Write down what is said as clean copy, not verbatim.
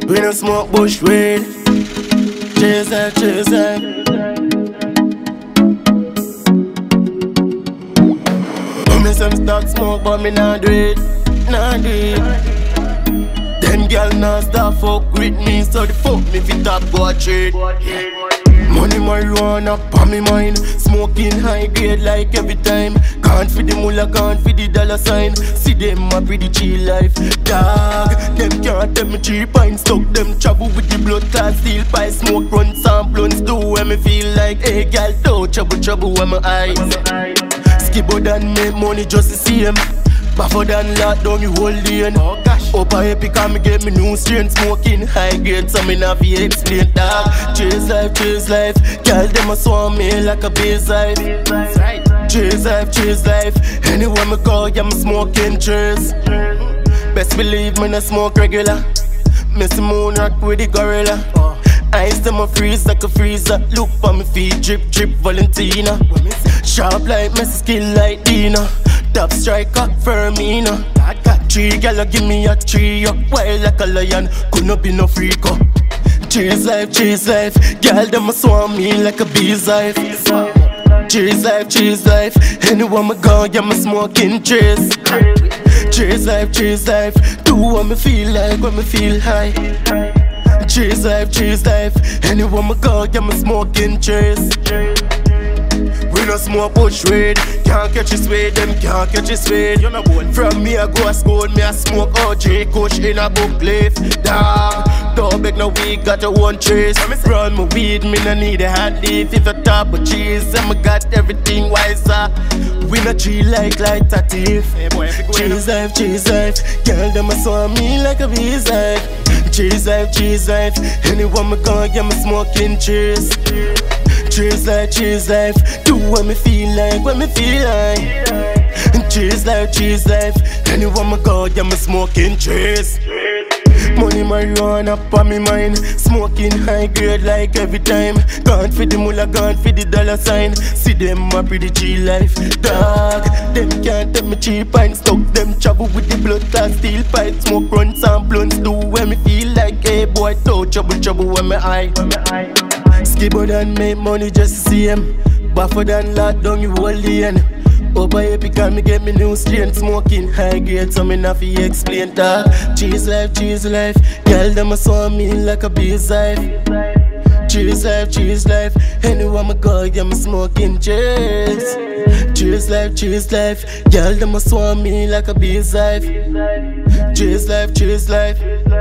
We no smoke bush weed. Chase life, chase life. Me some start smoke, but me nah do it, nah do it. Then girl nah start fuck with me, so the fuck me fit up go a trade. Money marijuana on me mind, smoking high grade like every time. Can't feed the mullah, can't feed the dollar sign. See them a pretty chill life, dog. Them can't tell me 3 pints, stuck them trouble with the blood clot, steel by smoke, run some blunts. Do when me feel like, hey girl, don't trouble when my eyes. Skibbo than make money just to see him. Buffer than lock down you whole lane. Oh gosh. Up a epic and me get me new strain. Smoking high grade so me not fi explain that. Chase life. Girl them a swarm me like a base life. Chase life. Anywhere me go, yeah me smoking trace. Best believe me no smoke regular. Miss the moon rock with the gorilla. Ice them a freeze like a freezer. Look for me feet drip Valentina. Sharp like Messi, skill like Dina. Top striker, Firmino. 3 gala give me a 3 up. Wild like a lion, couldn't be no freak up. Chase life. Girl them a swarm me like a bee's life. Chase life. Anywhere me go, yeah me smoking trace. Chase life. Do what me feel like when me feel high. Chase life. Anywhere me go, yeah me smoking trace. We no smoke bush weed. Can't catch us weed, them can't catch us weed. From me I go a school, me a smoke OJ Kush in a book leaf. Dog, don't beg no weed, got your own trace. Run my weed, me no need a hand leaf. If you top of cheese, and me got everything wiser. We no tree like a thief. Chase life. Girl them a saw me like a bee's life. Chase life. Anywhere me go, yeah me smoking trace. Chase life. Do what me feel like when me feel like. Chase life. Anywhere me go, yeah me smoking trace. Money marijuana on me mind, smoking high grade like every time. Can't feed the mullah, can't feed the dollar sign. See them a pretty chill life, dog. Them can't tell me 3 pints, stuck them trouble with the blood clot, steel pipe, smoke, run some blunts. Do when me feel like, hey boy, don't trouble when me high. Skibbo than make money just to see him. Buffer than lock down you whole lane. Up a epic and me get me new strain. Smoking high grade so me not fi explain that. Chase life. Girl them a saw me like a bee's life. Chase life. Anywhere me go, yeah me smoking chase. Chase life. Girl them a saw me like a bee's life. Chase life.